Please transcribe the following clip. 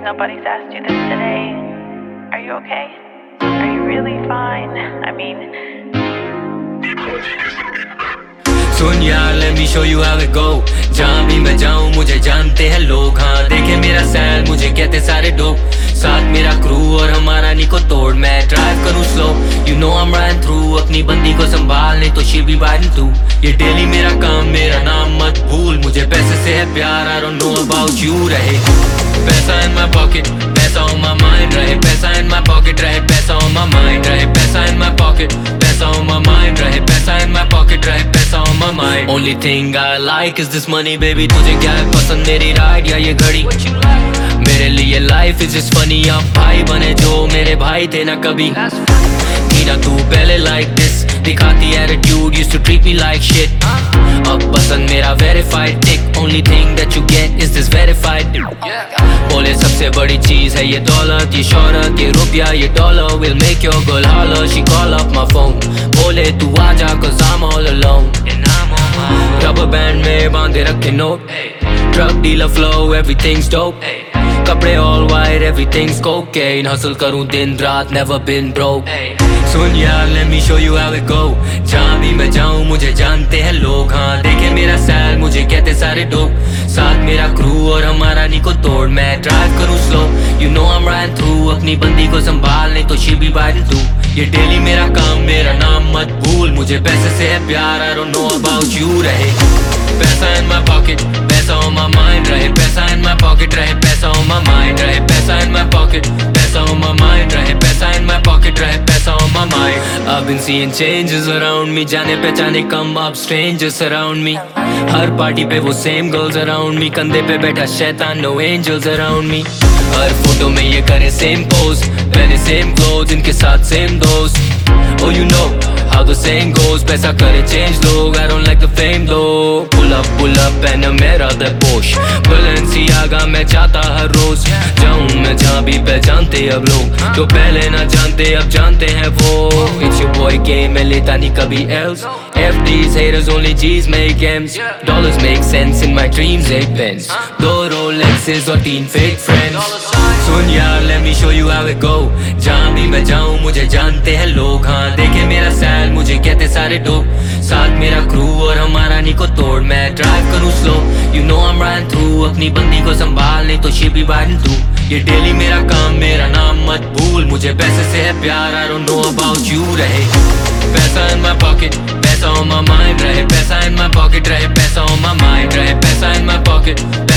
nobody's asked you this today. Are you okay? Are you really fine? I mean... सुन यार, let me show you how it go. जहाँ भी मैं जाऊँ मुझे जानते हैं लोग. हाँ देखे मेरा सैल मुझे कहते सारे डोप. साथ मेरा क्रू और हमारा निको तोड़. मैं ड्राइव करूँ slow, you know I'm riding through. अपनी बंदी को संभाल नहीं तो she be riding too. ये डेली मेरा काम, मेरा नाम मत भूल. मुझे पैसे से है प्यार, I don't know about you. रहे पैसा in my pocket, पैसा on my mind. रहे पैसा in my pocket, रहे पैसा on my mind. रहे पैसा in my pocket, पैसा on my mind. रहे पैसा in my pocket, रहे पैसा on my mind. Only thing I like is this money, baby. तुझे क्या है पसंद, मेरी राइड या ये घड़ी? मेरे लिए life is just funny. आप भाई बने जो मेरे भाई थे ना कभी. मीना तू पहले like this, दिखाती attitude, used to treat me like shit. अब पसंद मेरा verified dick. Only thing that you get is this verified dick. बोले सबसे बड़ी चीज है ये दौलत, ये शोहरत, ये रुपया, ये dollar. Will make your girl holler, she call up my phone. बोले तू आजा cause I'm all alone. Rubber band में बांधे रखे note. Drug dealer flow, everything's dope. कपड़े all white, everything's cocaine. Hustle करूँ दिन रात, never been broke. सुन यार, let me show you how it go. जहाँ भी मैं जाऊँ मुझे जानते हैं लोग. हाँ देखे मेरा सैल मुझे कहते सारे डोप. साथ मेरा क्रू और हमारा निको तोड़. मैं ड्राइव करूँ slow, you know I'm riding through. अपनी बंदी को संभाल नहीं तो she be riding too. ये डेली मेरा काम, मेरा नाम मत भूल. मुझे पैसे से है प्यार, I don't know about you. रहे पैसा in my pocket, पैसा on my mind. रहे पैसा in my pocket, रहे पैसा on my mind. रहे पैसा in my pocket, पैसा on my mind. रहे पैसा in my pocket, रहे पैसा on my mind. I've been seeing changes around me. जाने पहचाने कम, अब strangers around me. हर पार्टी पे वो same girls around me. कंधे पे बैठा शैतान, no angels around me. हर फोटो में ये करे same pose, पहने same clothes, इनके साथ same दोस्त. Oh you know how the saying goes, पैसा करे change लोग. I don't like the fame though. Pull up and मेरा the Porsche Balenciaga मैं चाहता हर रोज. जाऊँ मैं जहाँ भी पहचानते अब लोग. जो पहले ना जानते अब जानते हैं वो. It's your boy game, मैं लेता नहीं कभी else. FDs haters only G's make M's. Dollars make sense in my dreams, 8 pence. 2 Rolexes और 3 fake friends. सुन यार, let me show you how it go. जहाँ भी मैं जाऊँ मुझे जानते हैं लोग. हाँ देखे मेरा सैल मुझे कहते सारे डोप. साथ मेरा क्रू और हमारा निको तोड़. मैं ड्राइव करूँ slow, you know I'm riding through. अपनी बंदी को संभाल नहीं तो she be riding too. ये डेली मेरा काम, मेरा नाम मत भूल. मुझे पैसे से है प्यार, I don't know about you. रहे पैसा in my pocket, पैसा on my mind. रहे पैसा in my pocket, रहे पैसा on my mind. रहे पैसा in my pocket.